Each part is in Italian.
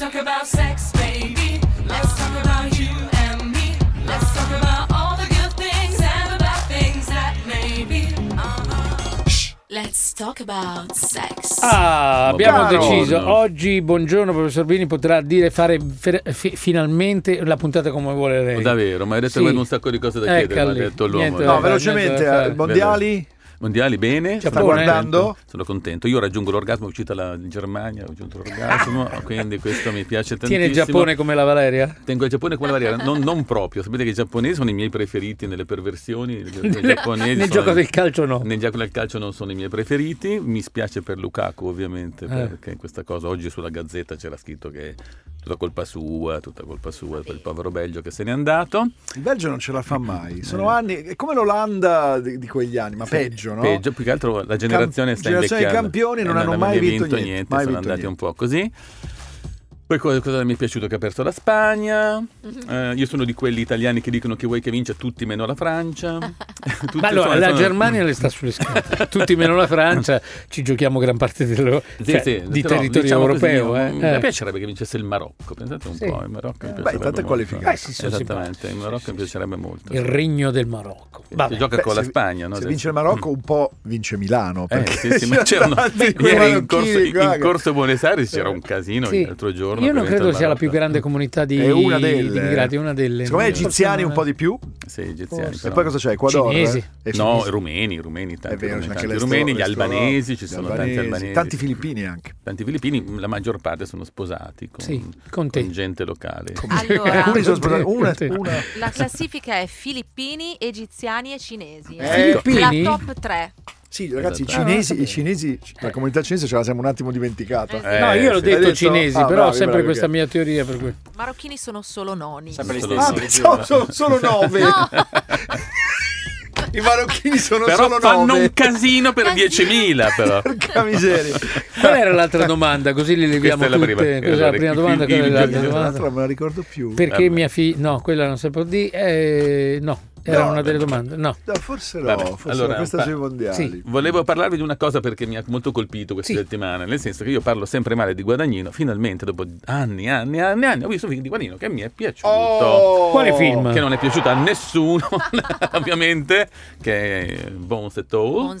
talk about sex, baby. Let's talk about you and me. Let's talk about all the good things and the bad things that may be. Shh, let's talk about sex. Abbiamo Caro. deciso oggi. Buongiorno professor Bini, potrà dire finalmente la puntata come vuole lei. Davvero, ma hai detto Sì. che un sacco di cose da chiedere, mi ha detto l'uomo. Niente, No, niente da velocemente, fare. mondiali? Mondiali bene? Giappone. Sta guardando? Sono contento. Io raggiungo l'orgasmo, è uscita la Germania, ho raggiunto l'orgasmo, quindi questo mi piace tantissimo. Tiene il Giappone come la Valeria? Tengo il Giappone come la barriera, non proprio. Sapete che i giapponesi sono i miei preferiti nelle perversioni. I giapponesi Nel gioco del calcio no. Nel gioco del calcio non sono i miei preferiti. Mi spiace per Lukaku, ovviamente, perché questa cosa oggi sulla Gazzetta c'era scritto che tutta colpa sua per il povero Belgio che se n'è andato. Il Belgio non ce la fa mai. Sono anni, è come l'Olanda di quegli anni, ma peggio, no? Peggio, più che altro la generazione sta generazione invecchiando. dei campioni non hanno mai vinto niente, mai sono vinto andati niente. un po' così. Poi cosa mi è piaciuto che ha perso la Spagna. Io sono di quelli italiani che dicono che vuoi che vinca tutti meno la Francia. Tutti, Ma allora, insomma, la sono- Germania le sta sulle scatole, tutti meno la Francia, ci giochiamo gran parte Sì, di però, territorio diciamo europeo. così, mi piacerebbe che vincesse il Marocco. Pensate un Sì. po', il Marocco mi Beh, piacerebbe tanto è molto. qualificato. Sì, sono Esattamente, il Marocco mi piacerebbe molto. Il regno del Marocco. Si Vabbè. gioca con la se- Spagna, no? Se Adesso. vince il Marocco, un po' vince Milano. Perché Sì, ma c'erano tanti quei ieri in marocchini qua in che- corso Buenos Aires c'era un casino Sì. l'altro giorno. Io non per credo il sia la più Marocco. grande comunità di È una delle. immigrati, una delle. Secondo me Forse egiziani non un è- po' di più. Sì, egiziani. Forse. E però. poi cosa c'è? Ecuador? Cinesi. E No, cinesi. rumeni, È tanti vero, c'è anche rumeni, gli l'estro- albanesi, ci gli sono tanti albanesi. Tanti filippini anche. Tanti filippini, la maggior parte sono sposati con, Sì, con te. gente locale. Allora, Alcuni sono sposati. Una. la classifica è filippini, egiziani e cinesi. Filippini? La top 3. Sì, ragazzi, Esatto. i cinesi, la comunità cinese ce la siamo un attimo dimenticata. No, io l'ho sì. detto Hai detto- cinesi, ah, però ho bravi, sempre bravi, questa ok. mia teoria per cui. Marocchini sono solo noni. Solo Ah, sì. pensavo solo 9. I marocchini sono Però solo fanno 9. un casino per 10.000 però. Porca miseria. Qual era l'altra domanda? Così li leviamo Questa è la tutte. prima. Cos'è la prima domanda? Quella è l'altra domanda. L'altra non me la ricordo più. Perché Vabbè. mia figlia. No, quella non si può dire. No, era No, una delle beh. domande. No. No, forse no, Vabbè, forse allora, questa sui mondiali. sì. Volevo parlarvi di una cosa perché mi ha molto colpito queste Sì. settimane, nel senso che io parlo sempre male di Guadagnino, finalmente dopo anni ho visto un film di Guadagnino che mi è piaciuto. Oh! Quale film? Che non è piaciuto a nessuno, ovviamente, che è Bon Setou,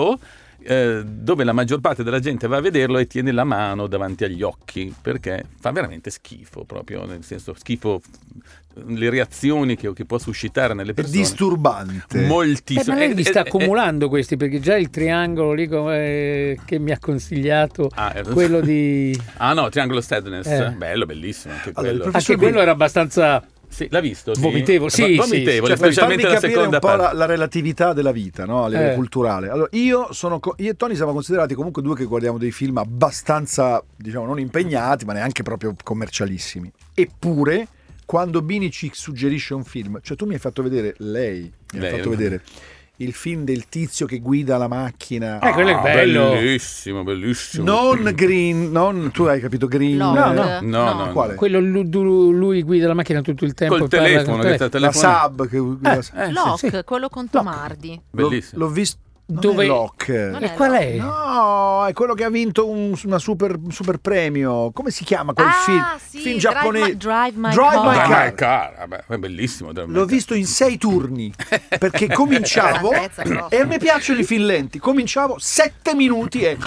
dove la maggior parte della gente va a vederlo e tiene la mano davanti agli occhi, perché fa veramente schifo, proprio, nel senso schifo, le reazioni che può suscitare nelle È persone. disturbante. Moltissimo. Ma lei li sta accumulando questi, perché già il triangolo lì che mi ha consigliato, quello di. Ah no, Triangolo Sadness, Eh. bello, bellissimo anche Allora, il quello. professor Anche quello era abbastanza. Sì, l'ha visto? Sì? Vomitevole, sì, vomitevole, Cioè, per farvi specialmente la capire seconda un po' parte. la relatività della vita, no? A livello Eh. culturale. Allora, io e Tony siamo considerati comunque due che guardiamo dei film abbastanza, diciamo, non impegnati, ma neanche proprio commercialissimi. Eppure, quando Bini ci suggerisce un film, cioè tu mi hai fatto vedere, lei mi ha Lei, fatto vedere il film del tizio che guida la macchina. Quello è bello. Bellissimo, bellissimo. Non Green, tu hai capito Green? Log. No. Quale? Quello lui guida la macchina tutto il tempo. Col e parla telefono, col che sta La telefonando. Saab che guida. Locke, quello con Tomardi. Bellissimo. L'ho visto. Non Dove- è Locke. Non E qual è? No, è quello che ha vinto una super premio. Come si chiama quel film? Sì, Film giapponese. Drive My Drive Car. My Drive Car. My Car, vabbè, è bellissimo. Drive My L'ho Car. visto in 6 turni perché cominciavo Grandezza grossa. e a me piacciono i film lenti. Cominciavo 7 minuti e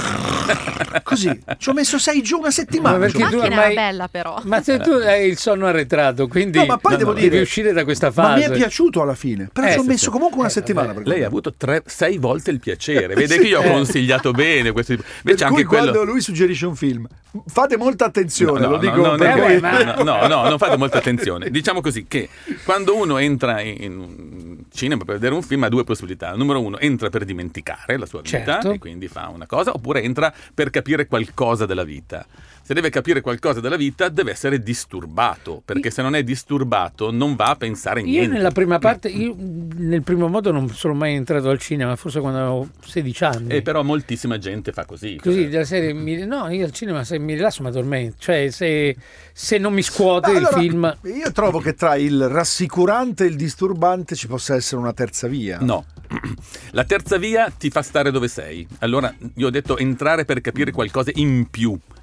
così ci ho messo 6 giù una settimana. Ma perché La tu macchina ormai- era bella però. Ma se tu hai il sonno arretrato, quindi No, ma poi devo devi dire- uscire da questa Ma mi fase. è piaciuto alla fine. Però ci ho sì, messo sì. comunque una settimana. per Lei ha guardarlo. avuto 6 volte il piacere. Vede che io ho consigliato bene questo. Per Invece cui anche quello. quando lui suggerisce un film, fate molta attenzione, lo dico no, perché ma- non fate molta attenzione. Diciamo così che quando uno entra in un cinema per vedere un film ha due possibilità. Numero uno, entra per dimenticare la sua vita Certo. e quindi fa una cosa, oppure entra per capire qualcosa della vita. Se deve capire qualcosa della vita deve essere disturbato, perché se non è disturbato non va a pensare Io niente. nella prima parte, nel primo modo non sono mai entrato al cinema, forse quando avevo 16 anni. E però moltissima gente fa così. Così cioè. della serie no, io al cinema se mi rilasso mi addormento, cioè se non mi scuote Allora, il film. Io trovo che tra il rassicurante e il disturbante ci possa essere una terza via. No, la terza via ti fa stare dove sei. Allora io ho detto entrare per capire qualcosa in più.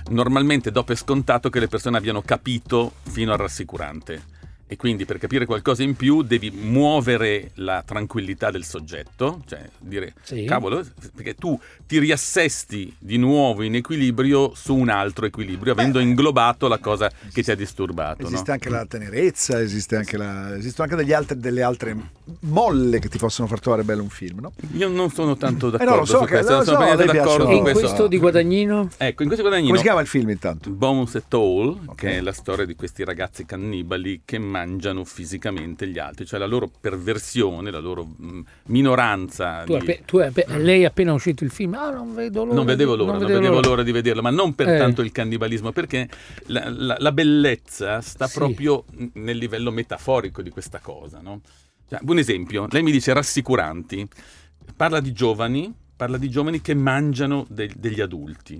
normalmente do per scontato che le persone abbiano capito fino al rassicurante. E quindi per capire qualcosa in più devi muovere la tranquillità del soggetto, cioè dire cavolo, perché tu ti riassesti di nuovo in equilibrio su un altro equilibrio, avendo inglobato la cosa che ti ha disturbato. Esiste no? anche la tenerezza, esistono anche delle altre molle che ti possono far trovare bello un film, no? Io non sono tanto d'accordo su questo, sono per d'accordo E in questo di Guadagnino? Ecco, in questo Guadagnino. Come si chiama il film intanto? Bones et All, che è la storia di questi ragazzi cannibali che mangiano fisicamente gli altri, cioè la loro perversione, la loro minoranza. Lei è appena uscito il film, non vedo l'ora. Non vedevo l'ora di vederlo, ma non per tanto il cannibalismo, perché la bellezza sta proprio nel livello metaforico di questa cosa, no? Cioè, un esempio, lei mi dice rassicuranti, parla di giovani che mangiano degli adulti,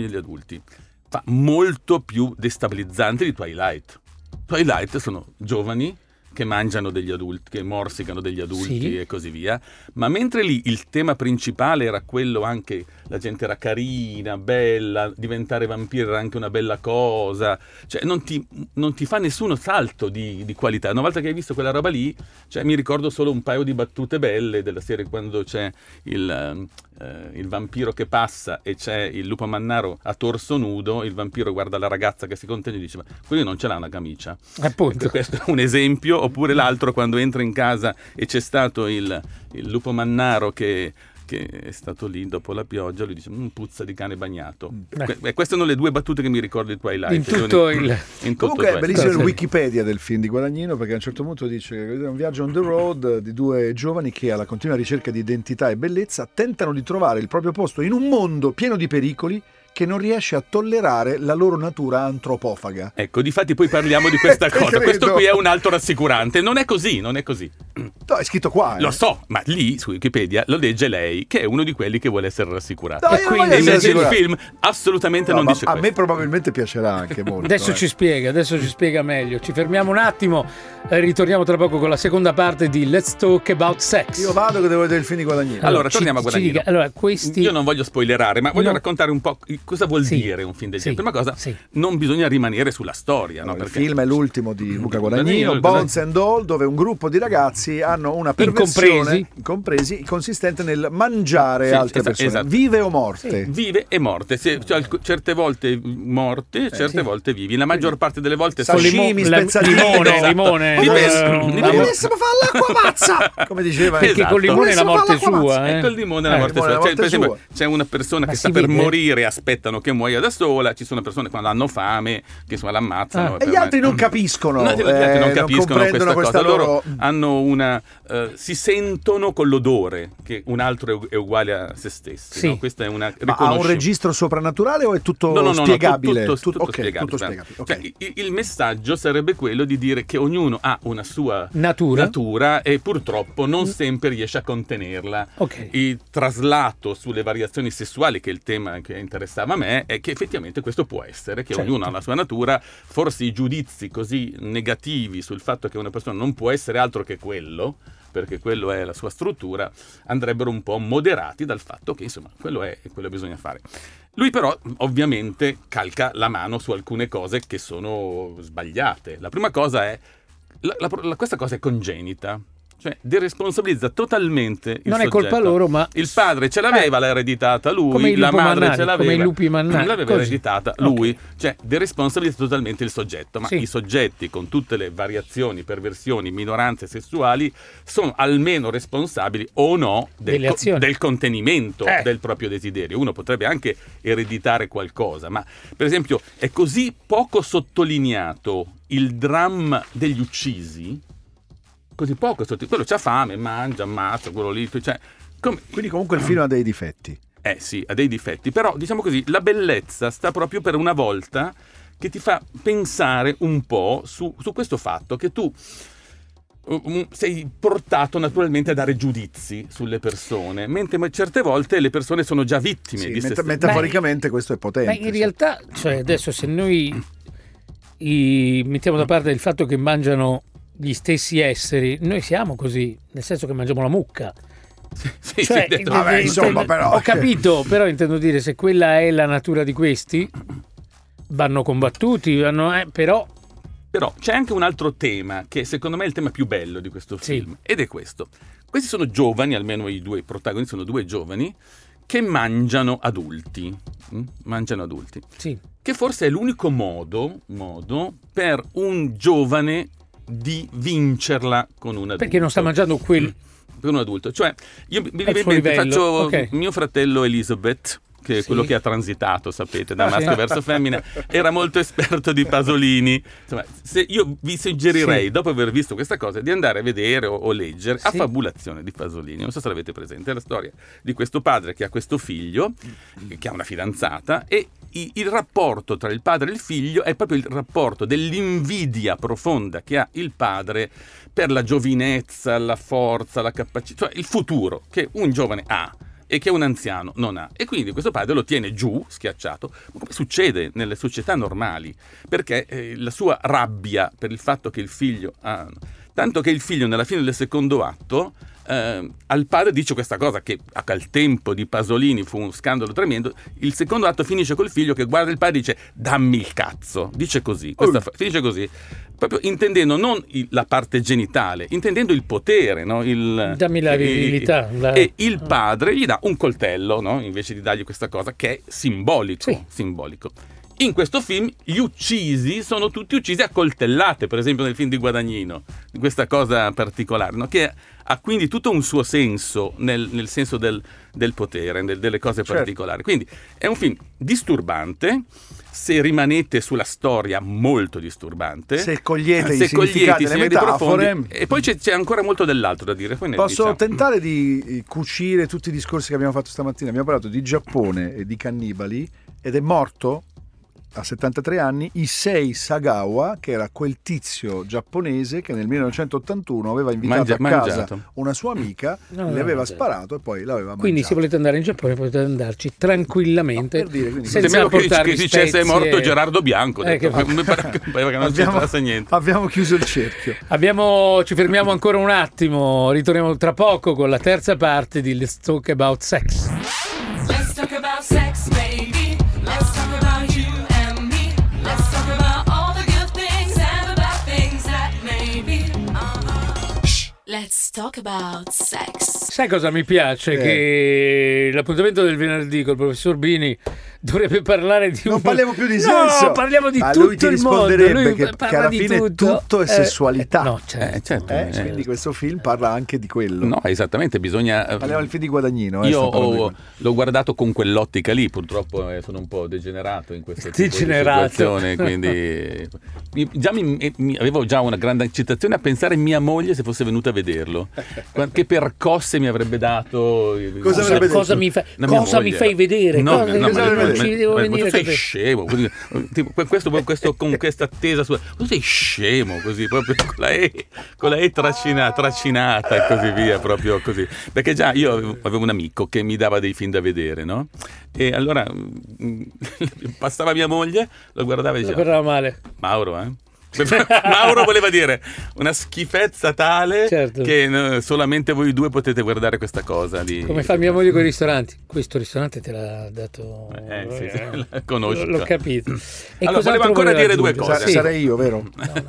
fa molto più destabilizzante di Twilight. Twilight sono giovani che mangiano degli adulti, che morsicano degli adulti e così via, ma mentre lì il tema principale era quello, anche la gente era carina, bella, diventare vampiro era anche una bella cosa, cioè non ti fa nessuno salto di qualità. Una volta che hai visto quella roba lì, cioè mi ricordo solo un paio di battute belle della serie, quando c'è il vampiro che passa e c'è il lupo mannaro a torso nudo, il vampiro guarda la ragazza che si contende e dice: ma quello non ce l'ha una camicia. Appunto. Questo è un esempio. Oppure l'altro, quando entra in casa e c'è stato il lupo mannaro che è stato lì dopo la pioggia, lui dice: puzza di cane bagnato. Queste sono le due battute che mi ricordo di Twilight. Comunque è bellissimo il Wikipedia del film di Guadagnino, perché a un certo punto dice: un viaggio on the road di due giovani che, alla continua ricerca di identità e bellezza, tentano di trovare il proprio posto in un mondo pieno di pericoli che non riesce a tollerare la loro natura antropofaga. Ecco, difatti poi parliamo di questa cosa. Questo qui è un altro rassicurante. Non è così. No, è scritto qua. Lo so, ma lì su Wikipedia lo legge lei, che è uno di quelli che vuole essere rassicurato. No, e quindi invece il film assolutamente non dice questo. A me probabilmente piacerà anche molto. Adesso ci spiega meglio. Ci fermiamo un attimo, ritorniamo tra poco con la seconda parte di Let's Talk About Sex. Io vado che devo vedere il film di Guadagnino. Allora, torniamo a Guadagnino. Io non voglio spoilerare, ma voglio raccontare un po' cosa vuol dire un film del genere. Prima cosa, non bisogna rimanere sulla storia. No? Perché il film è l'ultimo di Luca Guadagnino, Bones and All, dove un gruppo di ragazzi hanno una perversione, incompresi, consistente nel mangiare altre persone. Esatto. Vive o morte? Vive e morte. Cioè, certe volte morte, certe volte vivi. La maggior parte delle volte sashimi, spezzatine, limone. Volessimo fare l'acqua pazza, come diceva. Perché con il limone è la morte sua. Con il limone è la morte sua. Per esempio, c'è una persona che sta per morire, aspettano che muoia da sola, ci sono persone quando hanno fame che l'ammazzano e gli altri non capiscono, gli altri non capiscono questa cosa. Loro hanno si sentono con l'odore che un altro è uguale a se stessi, no? Questa è una ha un registro soprannaturale o è tutto spiegabile? Tutto spiegabile. Okay. Cioè, il messaggio sarebbe quello di dire che ognuno ha una sua natura e purtroppo non sempre riesce a contenerla. Il traslato sulle variazioni sessuali, che è il tema che interessava a me, è che effettivamente questo può essere, che ognuno ha la sua natura. Forse i giudizi così negativi sul fatto che una persona non può essere altro che quello, perché quello è la sua struttura, andrebbero un po' moderati dal fatto che insomma quello è e quello bisogna fare. Lui però ovviamente calca la mano su alcune cose che sono sbagliate. La prima cosa è questa cosa è congenita. Cioè, deresponsabilizza totalmente il soggetto. Non è colpa loro, ma il padre ce l'aveva, l'ha ereditata lui, la madre ce l'aveva, come i lupi mannari, l'aveva ereditata lui. Cioè, deresponsabilizza totalmente il soggetto. Ma i soggetti, con tutte le variazioni, perversioni, minoranze sessuali, sono almeno responsabili o no del contenimento del proprio desiderio. Uno potrebbe anche ereditare qualcosa, ma per esempio è così poco sottolineato il dramma degli uccisi, così poco, quello c'ha fame, mangia, ammazza, quello lì, cioè, quindi comunque il film ha dei difetti. Sì, ha dei difetti, però diciamo così, la bellezza sta proprio per una volta che ti fa pensare un po' su questo fatto che tu sei portato naturalmente a dare giudizi sulle persone, mentre certe volte le persone sono già vittime di se stesse. Metaforicamente questo è potente. In realtà, cioè adesso se noi mettiamo da parte il fatto che mangiano gli stessi esseri, noi siamo così, nel senso che mangiamo la mucca. Insomma, però ho capito, però intendo dire, se quella è la natura di questi, vanno combattuti, però c'è anche un altro tema che secondo me è il tema più bello di questo film, sì. ed è questo. Questi sono giovani, almeno i due protagonisti sono due giovani che mangiano adulti. sì. Che forse è l'unico modo per un giovane di vincerla con un adulto. Perché non sta mangiando per un adulto. Cioè, io faccio mio fratello Elizabeth, che è quello che ha transitato, sapete, da maschio verso femmina, era molto esperto di pasolini. Insomma, io vi suggerirei, dopo aver visto questa cosa, di andare a vedere o leggere Affabulazione di Pasolini. Non so se l'avete presente, è la storia di questo padre che ha questo figlio, che ha una fidanzata, e il rapporto tra il padre e il figlio è proprio il rapporto dell'invidia profonda che ha il padre per la giovinezza, la forza, la capacità, cioè il futuro che un giovane ha e che un anziano non ha, e quindi questo padre lo tiene giù, schiacciato, come succede nelle società normali, perché la sua rabbia per il fatto che il figlio ha, tanto che il figlio nella fine del secondo atto al padre dice questa cosa che al tempo di Pasolini fu un scandalo tremendo. Il secondo atto finisce col figlio che guarda il padre e dice dammi il cazzo, dice così, finisce così, proprio intendendo non la parte genitale, intendendo il potere, no? Dammi la virilità. E il padre gli dà un coltello, no? Invece di dargli questa cosa che è simbolico. In questo film gli uccisi sono tutti uccisi a coltellate, per esempio nel film di Guadagnino, questa cosa particolare, no? Che ha quindi tutto un suo senso nel senso del potere, delle cose particolari. Quindi è un film disturbante, se rimanete sulla storia molto disturbante, se cogliete i significati, le metafore, profondi, e poi c'è ancora molto dell'altro da dire. Posso tentare di cucire tutti i discorsi che abbiamo fatto stamattina. Abbiamo parlato di Giappone e di cannibali, ed è morto a 73 anni Issei Sagawa, che era quel tizio giapponese che nel 1981 aveva invitato a casa una sua amica, le aveva sparato e poi l'aveva mangiato. Quindi se volete andare in Giappone potete andarci tranquillamente, per dire, senza portarvi spezie. Dicesse è morto Gerardo Bianco, che non c'entrasse niente. Abbiamo chiuso il cerchio. Ci fermiamo ancora un attimo, ritorniamo tra poco con la terza parte di Let's Talk About Sex. Let's talk about sex, baby. Let's talk about you. Let's talk about sex. Sai cosa mi piace? Che l'appuntamento del venerdì col professor Bini dovrebbe parlare di non parliamo più di sesso. No, parliamo di tutto lui ti il mondo. risponderebbe che alla fine tutto è sessualità. No, certo. Quindi questo film parla anche di quello. No, esattamente, bisogna... Parliamo del film di Guadagnino. Io l'ho guardato con quell'ottica lì, purtroppo sono un po' degenerato in questa situazione, quindi avevo già una grande eccitazione a pensare mia moglie se fosse venuta a vederlo. Che percosse mi avrebbe dato. Cosa mi fai vedere? Ci devo venire. Sei scemo, così, questo con questa attesa tu sei scemo, così proprio con la E trascinata e così via, proprio così. Perché già io avevo un amico che mi dava dei film da vedere, no? E allora passava mia moglie, lo guardava e diceva: lo guardava male. Mauro voleva dire una schifezza tale che solamente voi due potete guardare questa cosa lì. Come fa mia moglie con i ristoranti. Questo ristorante te l'ha dato, la conosco. L'ho capito. E allora volevo ancora dire due cose. Sarei io, vero?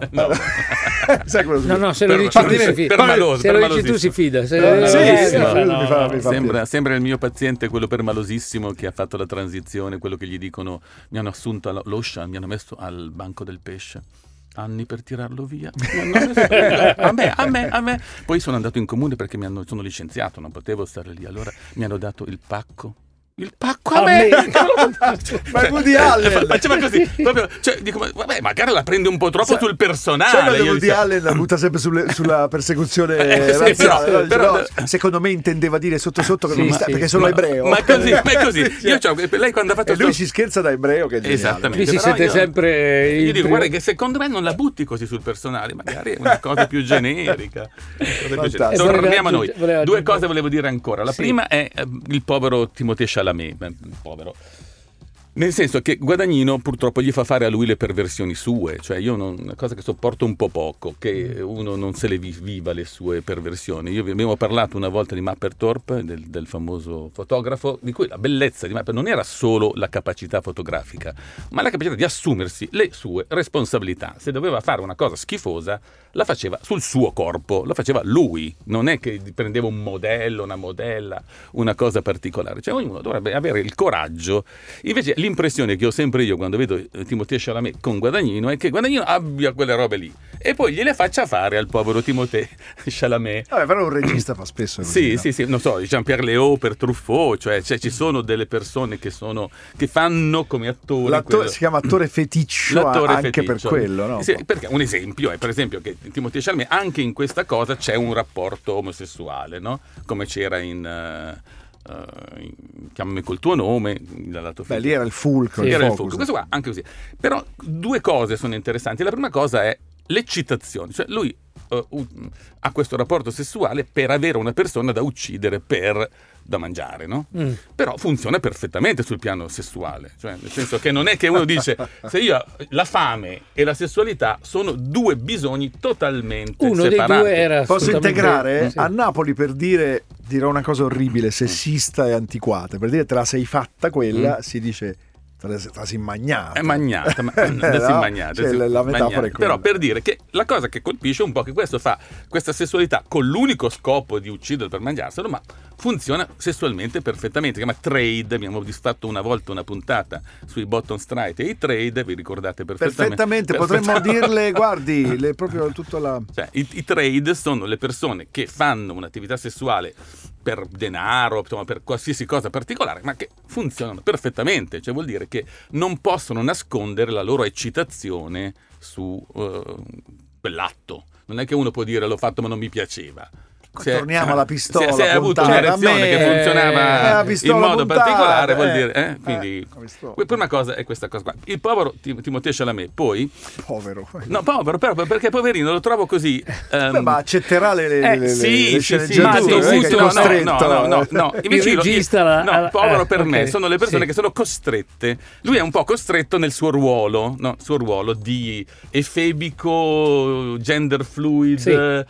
No, se lo dici tu si fida. Se lo dici tu si fida. Sembra il mio paziente, quello permalosissimo che ha fatto la transizione, quello che gli dicono mi hanno assunto all'Ocean, mi hanno messo al banco del pesce. Anni per tirarlo via. A me. Poi sono andato in comune perché sono licenziato, non potevo stare lì. Allora mi hanno dato il pacco. Il pacco a me! Ma è Woody Allen! Faceva così, proprio, dico, vabbè, magari la prende un po' troppo sul personale. Woody Allen la butta sempre sulla persecuzione razziale. Però secondo me intendeva dire sotto che non sta, perché sono ebreo. Ma è così. Lei quando ha fatto lui si scherza da ebreo, che è geniale. Esattamente. Lui si sente sempre. Io dico, guarda, che secondo me non la butti così sul personale, magari è una cosa più generica. Torniamo a noi. Due cose volevo dire ancora. La prima è il povero Timothée Chalamet, povero. Nel senso che Guadagnino purtroppo gli fa fare a lui le perversioni sue, cioè una cosa che sopporto un po' poco, che uno non se le viva le sue perversioni. Io vi abbiamo parlato una volta di Mapperthorpe, del famoso fotografo, di cui la bellezza di Mapperthorpe non era solo la capacità fotografica, ma la capacità di assumersi le sue responsabilità. Se doveva fare una cosa schifosa, la faceva sul suo corpo, la faceva lui, non è che prendeva un modello, una modella, una cosa particolare. Cioè ognuno dovrebbe avere il coraggio. Invece l'impressione che ho sempre io quando vedo Timothée Chalamet con Guadagnino è che Guadagnino abbia quelle robe lì e poi gliele faccia fare al povero Timothée Chalamet. Vabbè, però un regista fa spesso così. Sì, non so, Jean-Pierre Léaud per Truffaut, cioè ci sono delle persone che fanno come attori. L'attore si chiama attore feticcio anche feticcio. Per quello, no? Sì, perché un esempio è per esempio che Timothée Chalamet anche in questa cosa c'è un rapporto omosessuale, no? Come c'era in Chiamami col tuo nome, lì era il fulcro, sì, era il fulcro. Questo qua anche così. Però due cose sono interessanti. La prima cosa è l'eccitazione, cioè lui ha questo rapporto sessuale per avere una persona da uccidere da mangiare, no? Però funziona perfettamente sul piano sessuale, cioè nel senso che non è che uno dice la fame e la sessualità sono due bisogni totalmente separati. Dei due era Posso integrare? Sì. A Napoli, per dirò una cosa orribile, sessista e antiquata, per dire te la sei fatta quella, si dice te la sei magnata. È magnata, la metafora è quella. Però per dire che la cosa che colpisce un po' che questo fa questa sessualità con l'unico scopo di uccidere per mangiarselo, ma funziona sessualmente perfettamente. Si chiama trade, abbiamo fatto una volta una puntata sui bottom strike e i trade, vi ricordate perfettamente. Potremmo dirle, guardi, proprio tutta la... Cioè, i trade sono le persone che fanno un'attività sessuale per denaro, insomma, per qualsiasi cosa particolare, ma che funzionano perfettamente, cioè vuol dire che non possono nascondere la loro eccitazione su quell'atto. Non è che uno può dire l'ho fatto ma non mi piaceva. Torniamo alla pistola. Se hai avuto un'erezione che funzionava in modo particolare, vuol dire. Quindi, la prima cosa è questa cosa qua. Il povero Timothée Chalamet, poi. Povero. No, povero, però perché poverino lo trovo così. Ma accetterà le sceneggiature. No. Il regista. Povero per me sono le persone che sono costrette. Lui è un po' costretto nel suo ruolo, di efebico, gender fluid,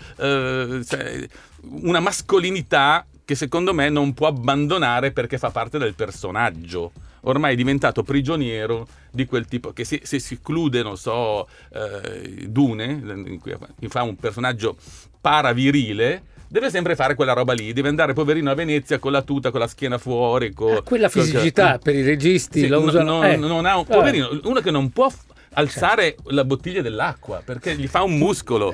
una mascolinità che secondo me non può abbandonare perché fa parte del personaggio. Ormai è diventato prigioniero di quel tipo che si chiude, Dune, in cui fa un personaggio paravirile, deve sempre fare quella roba lì, deve andare poverino a Venezia con la tuta, con la schiena fuori. Quella fisicità per i registi lo usano. Non ha poverino, uno che non può alzare la bottiglia dell'acqua perché gli fa un muscolo,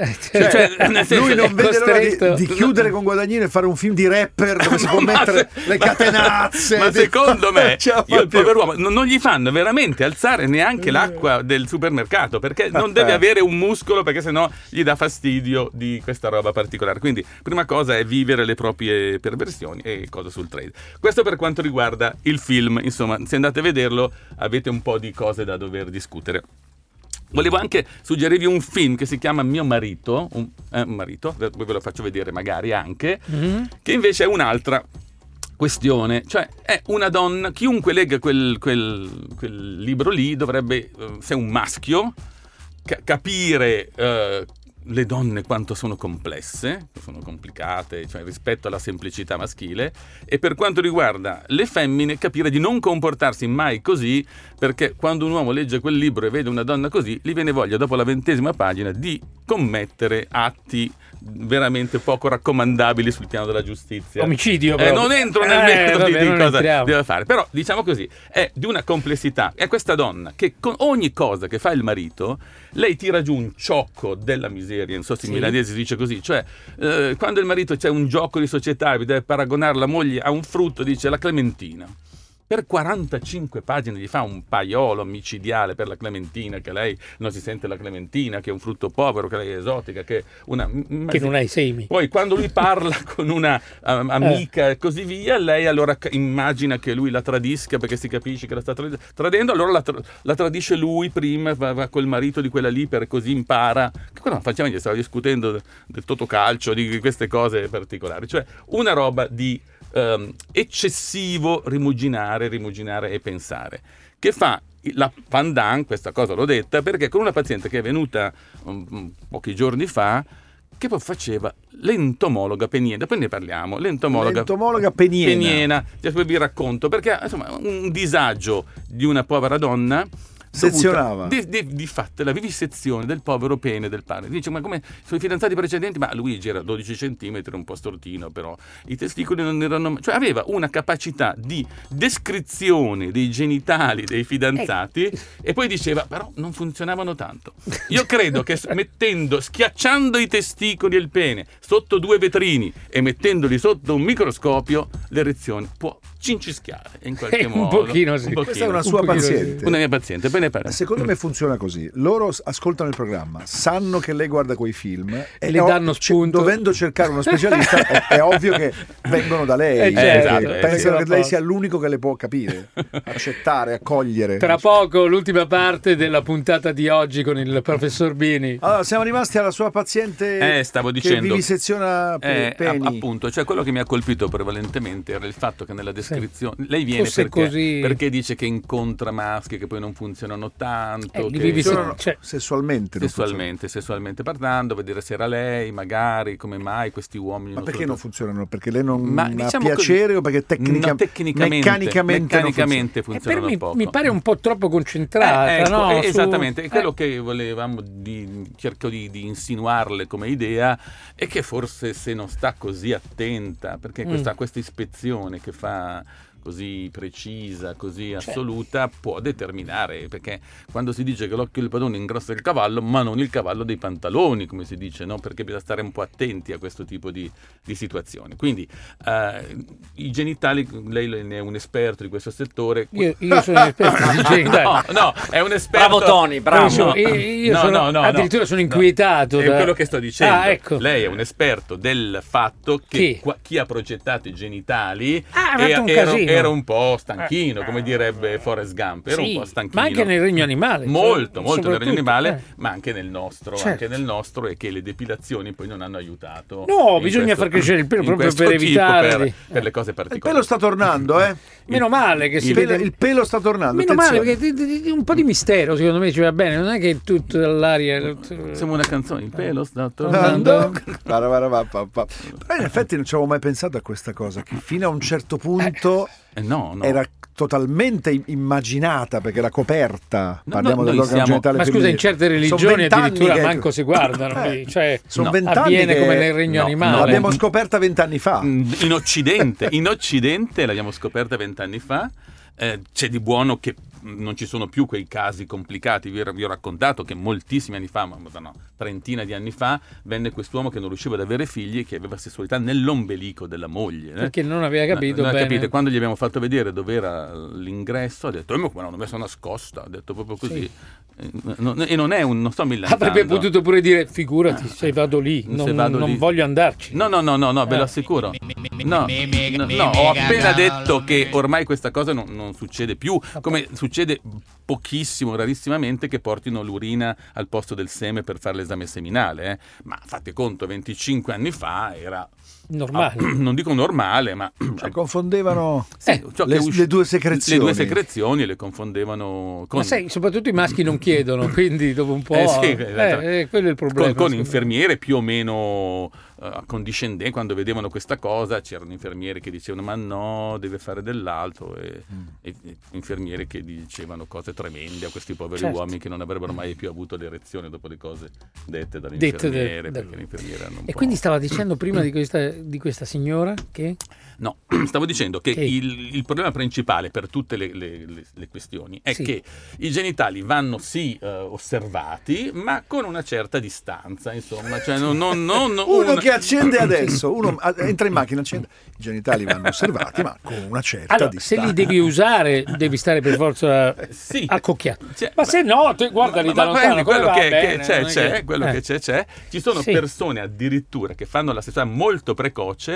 lui non vede l'ora di chiudere con Guadagnino e fare un film di rapper dove si può mettere le catenazze. Ma secondo me il pover'uomo non gli fanno veramente alzare neanche l'acqua del supermercato perché non deve avere un muscolo, perché sennò gli dà fastidio di questa roba particolare. Quindi prima cosa è vivere le proprie perversioni e cosa sul trade. Questo per quanto riguarda il film. Insomma, se andate a vederlo avete un po' di cose da dover discutere. Volevo anche suggerirvi un film che si chiama Mio marito, marito, ve lo faccio vedere magari anche, che invece è un'altra questione, cioè è una donna, chiunque legga quel libro lì dovrebbe, se è un maschio, capire le donne quanto sono complesse, sono complicate, cioè rispetto alla semplicità maschile, e per quanto riguarda le femmine capire di non comportarsi mai così, perché quando un uomo legge quel libro e vede una donna così gli viene voglia dopo la 20ª pagina di commettere atti veramente poco raccomandabili sul piano della giustizia. Omicidio non entro nel metodo di cosa deve fare, però diciamo così, è di una complessità. È questa donna che con ogni cosa che fa il marito lei tira giù un ciocco della miseria, non so se in milanese si dice così, cioè quando il marito c'è un gioco di società e deve paragonare la moglie a un frutto, dice la clementina. Per 45 pagine gli fa un paiolo micidiale per la clementina, che lei non si sente la clementina, che è un frutto povero, che lei è esotica, che non ha i semi. Poi quando lui parla con una amica e così via, lei allora immagina che lui la tradisca perché si capisce che la sta tradendo, allora la tradisce lui prima, va col marito di quella lì per così impara. Che cosa facciamo? Gli stava discutendo del totocalcio, di queste cose particolari, cioè una roba di eccessivo rimuginare e pensare, che fa la pandan, questa cosa l'ho detta, perché con una paziente che è venuta pochi giorni fa, che poi faceva l'entomologa peniena, poi ne parliamo, l'entomologa peniena, poi vi racconto, perché insomma un disagio di una povera donna sezionava di fatto la vivisezione del povero pene del padre. Dice, ma come sui fidanzati precedenti, ma Luigi era 12 centimetri, un po' stortino, però i testicoli non erano, cioè aveva una capacità di descrizione dei genitali dei fidanzati e poi diceva, però non funzionavano tanto. Io credo che schiacciando i testicoli e il pene sotto 2 vetrini e mettendoli sotto un microscopio, l'erezione può cincischiare in qualche modo. Un pochino, sì. Questa è una sua paziente. Una mia paziente, poi ne parliamo. Secondo me funziona così. Loro ascoltano il programma, sanno che lei guarda quei film e le danno spunto. Dovendo cercare uno specialista è ovvio che vengono da lei. Pensano che lei sia l'unico che le può capire, accettare, accogliere. Tra poco l'ultima parte della puntata di oggi con il professor Bini. Allora, siamo rimasti alla sua paziente stavo dicendo, che viviseziona peni. Appunto, cioè quello che mi ha colpito prevalentemente era il fatto che nella descrizione lei viene perché dice che incontra maschi che poi non funzionano tanto, che sessualmente parlando, vedere se era lei, magari come mai questi uomini. Ma perché non funzionano? Perché lei non ha piacere o perché meccanicamente funzionano poco? Mi pare un po' troppo concentrata, no? Esattamente, quello che volevamo cerco di insinuarle come idea è che forse se non sta così attenta, perché questa ispezione che fa così precisa, così assoluta, può determinare, perché quando si dice che l'occhio del padrone ingrossa il cavallo, ma non il cavallo dei pantaloni, come si dice, no? Perché bisogna stare un po' attenti a questo tipo di situazioni. Quindi i genitali, lei ne è un esperto di questo settore. Io sono un esperto di genitali. No, è un esperto. Bravo Tony, bravo. Addirittura sono inquietato. È quello che sto dicendo. Ecco. Lei è un esperto del fatto che chi ha progettato i genitali era un po' stanchino, come direbbe Forrest Gump, era un po' stanchino. Ma anche nel regno animale. Molto nel regno animale, ma anche nel nostro, e che le depilazioni poi non hanno aiutato. No, bisogna far crescere il pelo proprio per evitare per le cose particolari. Il pelo sta tornando, Meno male che si vede. Il pelo sta tornando. Meno male, perché un po' di mistero secondo me ci va bene, non è che tutto dall'aria. Siamo una canzone, il pelo sta tornando. Però in effetti non ci avevo mai pensato a questa cosa, che fino a un certo punto era totalmente immaginata, perché era coperta. Parliamo dell'organo genitale ma scusa, in certe religioni addirittura manco si guardano sono 20 anni avviene come nel regno animale. L'abbiamo scoperta 20 anni fa in Occidente l'abbiamo scoperta 20 anni fa. C'è di buono che non ci sono più quei casi complicati. Vi ho raccontato che moltissimi anni fa, trentina di anni fa, venne quest'uomo che non riusciva ad avere figli e che aveva sessualità nell'ombelico della moglie. Perché non aveva capito non bene. Capite. Quando gli abbiamo fatto vedere dove era l'ingresso, ha detto, ma l'hanno messa nascosta, ha detto proprio così. E non sto millantando. Avrebbe potuto pure dire, figurati, se vado lì, non voglio andarci. No, ve lo assicuro. No, ho appena detto che ormai questa cosa non succede più, come succede pochissimo, rarissimamente, che portino l'urina al posto del seme per fare l'esame seminale. Ma fate conto, 25 anni fa era normale. Non dico normale, ma confondevano le due secrezioni. Le due secrezioni le confondevano con... Ma sai, soprattutto i maschi non chiedono, quindi dopo un po'... quello è il problema. Con infermiere più o meno accondiscendenti, quando vedevano questa cosa, c'erano infermieri che dicevano ma no, deve fare dell'altro, e infermieri che dicevano cose tremende a questi poveri uomini che non avrebbero mai più avuto l'erezione dopo le cose dette dall'infermiere, perché l'infermiere erano un po'... Quindi stava dicendo prima di questa signora che... No, stavo dicendo che il problema principale per tutte le questioni è che i genitali vanno osservati, ma con una certa distanza, insomma, cioè uno che accende adesso, uno entra in macchina, accende, i genitali vanno osservati, ma con una certa distanza. Se li devi usare, devi stare per forza accocchiato. Ma se no, guarda lì da lontano, quello che c'è. Ci sono persone addirittura che fanno la sessualità molto precoce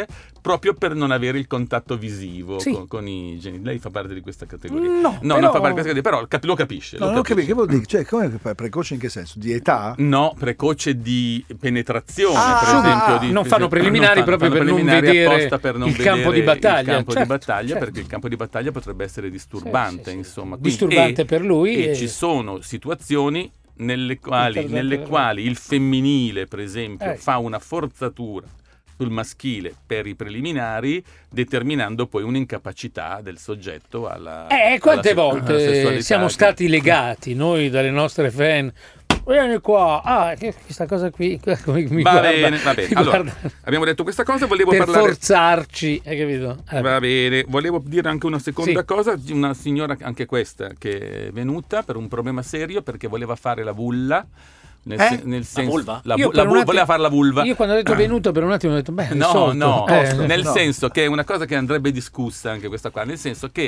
proprio per non avere il contatto visivo Sì. con i genitori. Lei fa parte di questa categoria? No, non fa parte di questa categoria, però lo capisce. No, non capisco, che vuol dire? Cioè, come precoce in che senso? Di età? No, precoce di penetrazione, per Ah, esempio. non fanno preliminari proprio per non vedere apposta per non il campo di battaglia. il campo di Certo, battaglia, certo. perché il campo di battaglia potrebbe essere disturbante, Sì. insomma. Disturbante per lui. E ci sono situazioni nelle quali il femminile, per esempio, fa una forzatura sul maschile per i preliminari, determinando poi un'incapacità del soggetto alla quante alla volte sessualità. siamo stati legati noi dalle nostre fan. Vieni qua, questa cosa qui come mi Va guarda, bene. mi Allora, guarda. abbiamo detto questa cosa, volevo Per parlare. forzarci, hai capito? Va bene, volevo dire anche una seconda Sì. cosa, una signora anche questa che è venuta per un problema serio perché voleva fare la vulla. Nel senso, vulva? Io per un attimo- voleva fare la vulva. Io quando ho detto venuto per un attimo ho detto beh, No, risolto. nel senso che è una cosa che andrebbe discussa anche questa qua, nel senso che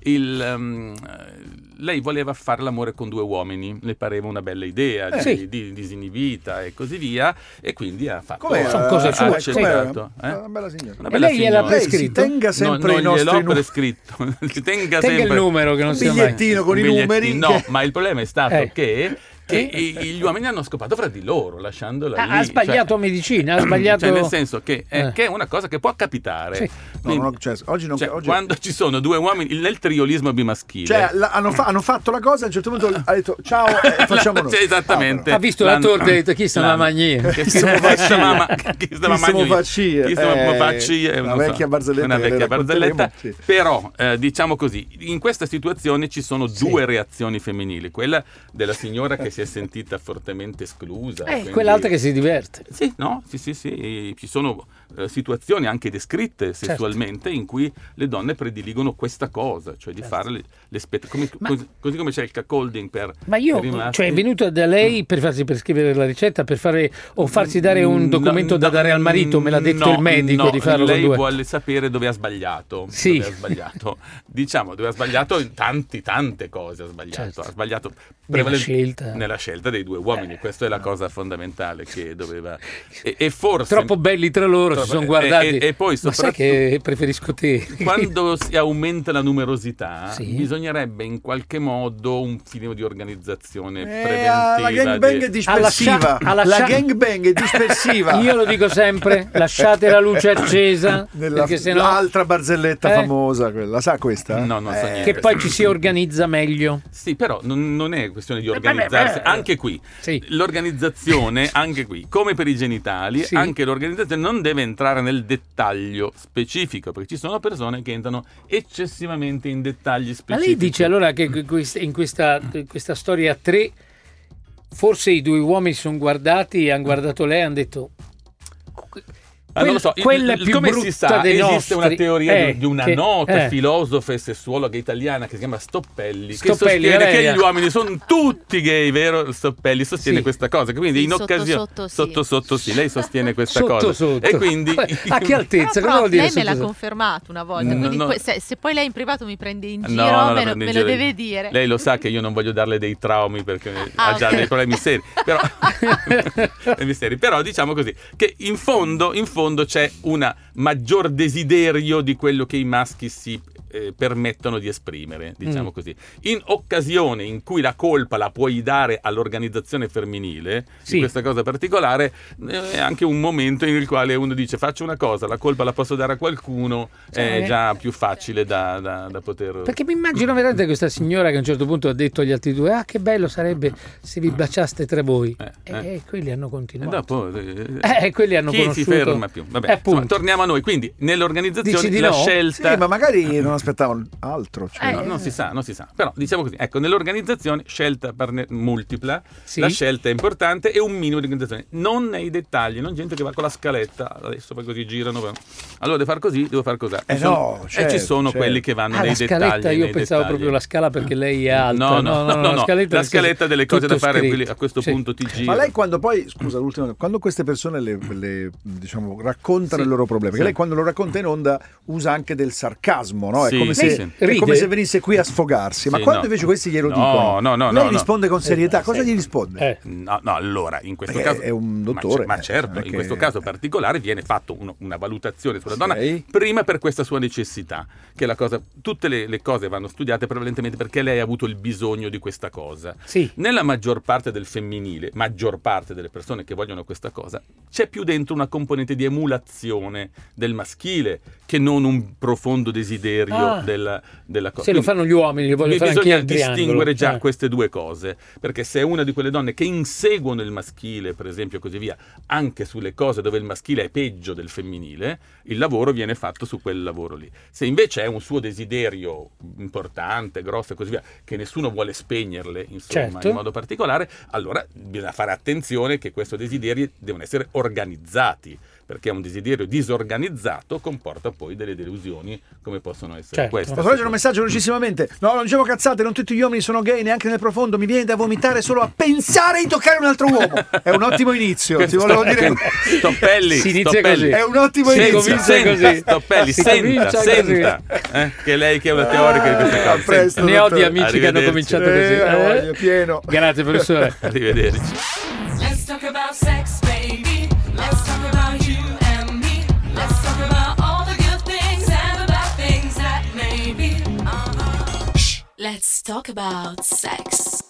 lei voleva fare l'amore con 2 uomini, le pareva una bella idea, Sì. disinibita e così via, e quindi ha fatto. Com'era? Sono cose sue, ha sì. accettato. Una bella signora. Una E bella lei gliel'ha signora. Lei si prescritto? tenga sempre non i nostri gliel'ho numeri. prescritto. Tenga Tenga sempre il numero che non Un sia mai. bigliettino con i un bigliettino. numeri. No, ma il problema è stato che Che? gli uomini hanno scopato fra di loro, lasciandola lì. Ha sbagliato medicina, ha sbagliato. Cioè, nel senso che è una cosa che può capitare. Sì. Quindi, Oggi non oggi- quando ci sono 2 uomini nel triolismo bimaschile. Cioè, hanno fatto la cosa, a un certo punto ha detto ciao, facciamo noi. Cioè, esattamente. Ha visto la torta e ha detto chi sta la magnia. Chi stiamo facci una vecchia barzelletta. Una che le vecchia barzelletta. racconteremo, sì. Però, diciamo così, in questa situazione ci sono 2 reazioni femminili. Quella della signora che si è sentita fortemente esclusa. Quindi... quell'altra che si diverte. Sì, no? Sì. Ci sono situazioni anche descritte sessualmente in cui le donne prediligono questa cosa, cioè di fare le così come c'è il cuckolding per Ma io, per i maschi. cioè, è venuto da lei per farsi prescrivere la ricetta, per fare o farsi dare un documento da dare al marito, me l'ha detto il medico di farlo lei con 2. vuole sapere dove ha sbagliato. Sì. Dove ha sbagliato. Diciamo, dove ha sbagliato in tante cose ha sbagliato. Certo. Ha sbagliato Nella scelta dei 2 uomini. Questa è la cosa fondamentale che doveva e forse troppo belli tra loro, si sono guardati. E poi ma sai che preferisco te. Quando si aumenta la numerosità, Sì. bisognerebbe in qualche modo un film di organizzazione preventiva. La gangbang è dispersiva. La gangbang è dispersiva. Io lo dico sempre, lasciate la luce accesa, perché sennò l'altra barzelletta famosa, quella, sa questa? No, non so niente. che poi ci si organizza meglio. Sì, però non è questione di organizzarsi. Anche qui, Sì. l'organizzazione, anche qui, come per i genitali, Sì. anche l'organizzazione non deve entrare nel dettaglio specifico, perché ci sono persone che entrano eccessivamente in dettagli specifici. Ma lei dice allora che in questa storia 3 forse i 2 uomini si sono guardati, hanno guardato lei e hanno detto non lo so, quella è più come brutta si sa, dei esiste nostri. una teoria di una nota eh. filosofa e sessuologa italiana che si chiama Stoppelli, che Stoppelli, sostiene che lei gli uomini sono tutti gay, vero? Stoppelli sostiene Sì. questa cosa, quindi Sì, in occasione sotto sì. lei sostiene questa Sotto, cosa sotto. e quindi A che altezza? Cosa Però, vuol dire lei me l'ha sotto? confermato una volta, No, quindi no. se poi lei in privato mi prende in No, giro, non la me prendo in lo giro. deve dire. Lei lo sa che io non voglio darle dei traumi perché ha già ok. dei problemi seri. Però diciamo così, che in fondo c'è una maggior desiderio di quello che i maschi si permettono di esprimere, diciamo così. In occasione in cui la colpa la puoi dare all'organizzazione femminile, Sì. di questa cosa particolare, è anche un momento in il quale uno dice faccio una cosa, la colpa la posso dare a qualcuno, è già più facile da poter... Perché mi immagino veramente questa signora che a un certo punto ha detto agli altri 2 che bello sarebbe se vi baciaste tra voi e quelli hanno E continuato dopo quelli hanno chi conosciuto si ferma più? Vabbè, insomma, torniamo a noi. Quindi nell'organizzazione Dici di la no? scelta Sì, ma magari non aspettavano altro. Cioè. No, non si sa. Però diciamo così, ecco, nell'organizzazione scelta multipla, Sì. la scelta è importante e un minimo di organizzazione, non nei dettagli, non gente che va con la scaletta, adesso poi così girano, allora devo far così, devo far così. Ci sono quelli che vanno nei la scaletta, dettagli. io nei pensavo dettagli. proprio la scala perché lei è alta. No, la scaletta delle cose da fare a questo punto ti gira. Ma lei quando poi, scusa, l'ultima, quando queste persone le diciamo raccontano il loro problema, perché lei quando lo racconta in onda usa anche del sarcasmo, no? È Sì, come, sì, se, sì. è come Ride? se venisse qui a sfogarsi. Ma Sì, quando no. invece questi glielo No, dicono, no, lei no. risponde con serietà. Cosa sì. gli risponde? No, allora, in questo Perché caso è un dottore, ma certo, non è in che- questo caso particolare viene fatto una valutazione sulla donna Sì. prima per questa sua necessità, che è la cosa. Tutte le cose vanno studiate prevalentemente perché lei ha avuto il bisogno di questa cosa. Sì. Nella maggior parte del femminile, maggior parte delle persone che vogliono questa cosa, c'è più dentro una componente di emulazione del maschile che non un profondo desiderio della cosa. Se lo fanno gli uomini, lo voglio fare anche bisogna io al triangolo. distinguere già queste due cose, perché se è una di quelle donne che inseguono il maschile, per esempio, così via, anche sulle cose dove il maschile è peggio del femminile, il lavoro viene fatto su quel lavoro lì. Se invece è un suo desiderio importante, grosso e così via, che nessuno vuole spegnerle, insomma, Certo. in modo particolare, allora bisogna fare attenzione che questi desideri devono essere organizzati, perché un desiderio disorganizzato comporta poi delle delusioni come possono essere Certo. queste. Posso leggere un messaggio velocissimamente? No, non dicevo cazzate, non tutti gli uomini sono gay, neanche nel profondo. Mi viene da vomitare solo a pensare di toccare un altro uomo. È un ottimo inizio, ti volevo dire. Stoppelli, Si inizia Stoppelli. così. È un ottimo Si inizio. comincia così. Stoppelli, Si senta, comincia senta, che lei che è una teorica di queste A cose. presto, Ne ho di dottore. amici che hanno Arrivederci. cominciato così. Voglio, pieno. Grazie professore. Arrivederci. Let's talk about sex, baby. Let's talk about you and me. Let's talk about all the good things and the bad things that may be. Shh. Let's talk about sex.